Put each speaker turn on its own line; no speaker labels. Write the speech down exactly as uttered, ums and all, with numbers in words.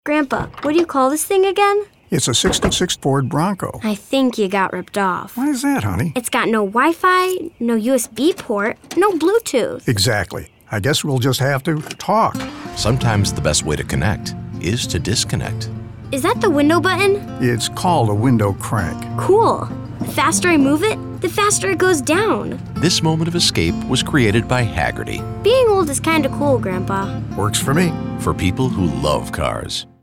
Grandpa, what do you call this thing again?
It's a sixty-six Ford Bronco.
I think you got ripped off.
Why is that, honey?
It's got no Wi-Fi, no U S B port, no Bluetooth.
Exactly. I guess we'll just have to talk.
Sometimes the best way to connect is to disconnect.
Is that the window button?
It's called a window crank.
Cool. The faster I move it, the faster it goes down.
This moment of escape was created by Hagerty
Being old is kinda cool, Grandpa.
Works for me.
for people who love cars.